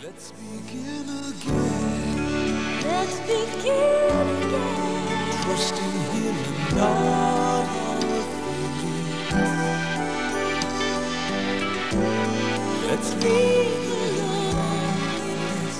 Let's begin again. Let's begin again. Trusting Him and not our feelings. Let's leave the loneliness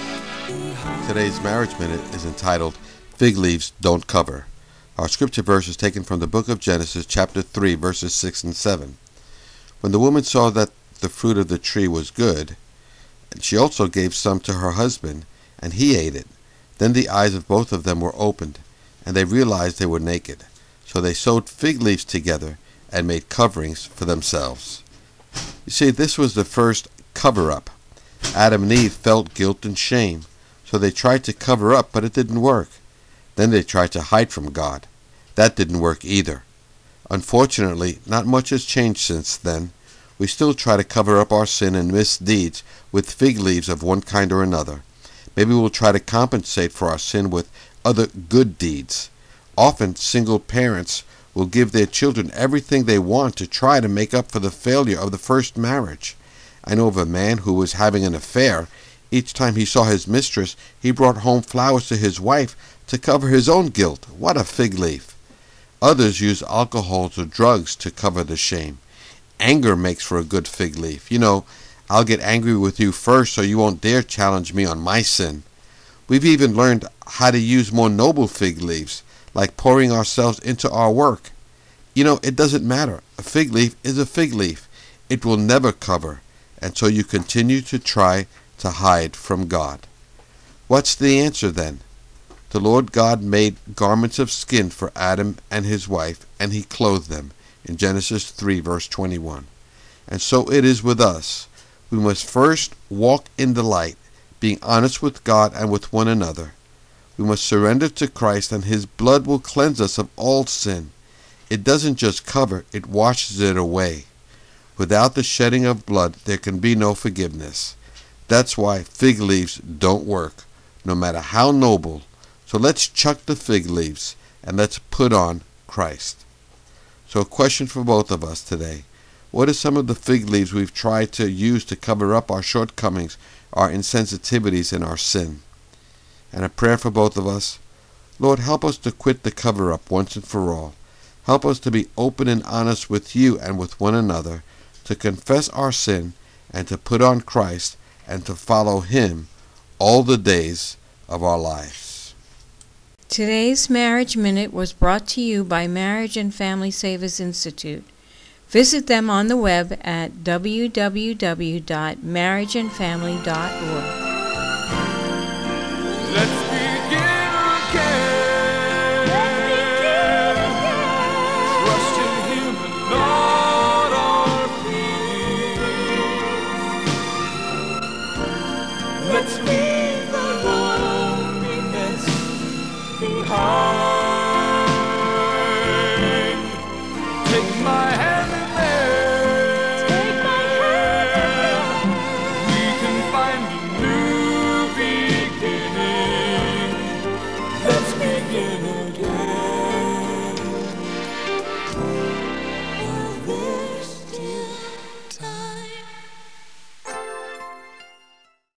behind. Today's Marriage Minute is entitled, Fig Leaves Don't Cover. Our scripture verse is taken from the book of Genesis, chapter 3, verses 6 and 7. When the woman saw that the fruit of the tree was good, and she also gave some to her husband, and he ate it. Then the eyes of both of them were opened, and they realized they were naked. So they sewed fig leaves together and made coverings for themselves. You see, this was the first cover-up. Adam and Eve felt guilt and shame, so they tried to cover up, but it didn't work. Then they tried to hide from God. That didn't work either. Unfortunately, not much has changed since then. We still try to cover up our sin and misdeeds with fig leaves of one kind or another. Maybe we'll try to compensate for our sin with other good deeds. Often, single parents will give their children everything they want to try to make up for the failure of the first marriage. I know of a man who was having an affair. Each time he saw his mistress, he brought home flowers to his wife to cover his own guilt. What a fig leaf! Others use alcohol or drugs to cover the shame. Anger makes for a good fig leaf. You know, I'll get angry with you first so you won't dare challenge me on my sin. We've even learned how to use more noble fig leaves, like pouring ourselves into our work. You know, it doesn't matter. A fig leaf is a fig leaf. It will never cover, and so you continue to try to hide from God. What's the answer then? The Lord God made garments of skin for Adam and his wife, and He clothed them, in Genesis 3, verse 21. And so it is with us. We must first walk in the light, being honest with God and with one another. We must surrender to Christ, and His blood will cleanse us of all sin. It doesn't just cover, it washes it away. Without the shedding of blood, there can be no forgiveness. That's why fig leaves don't work, no matter how noble. So let's chuck the fig leaves, and let's put on Christ. So a question for both of us today. What are some of the fig leaves we've tried to use to cover up our shortcomings, our insensitivities, and our sin? And a prayer for both of us. Lord, help us to quit the cover-up once and for all. Help us to be open and honest with You and with one another, to confess our sin and to put on Christ and to follow Him all the days of our lives. Today's Marriage Minute was brought to you by Marriage and Family Savers Institute. Visit them on the web at www.marriageandfamily.org.